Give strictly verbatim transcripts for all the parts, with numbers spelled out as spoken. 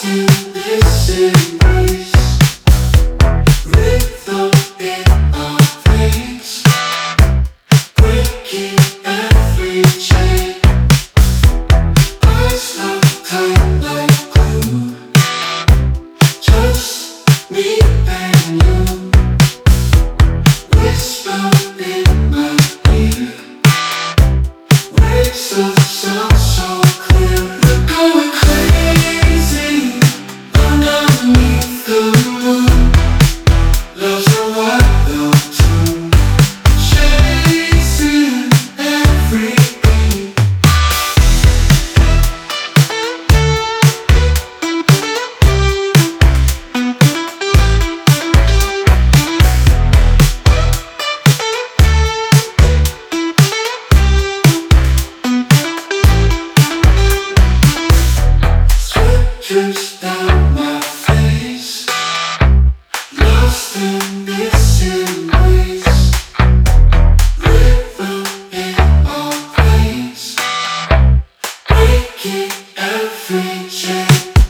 Just down my face, lost in this embrace, rhythm in our place, breaking every chain.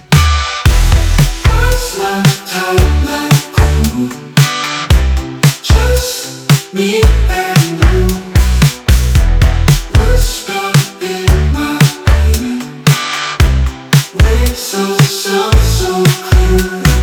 Eyes locked tight like glue, just me and you. Whisper in my ear, waves so, so, so clear.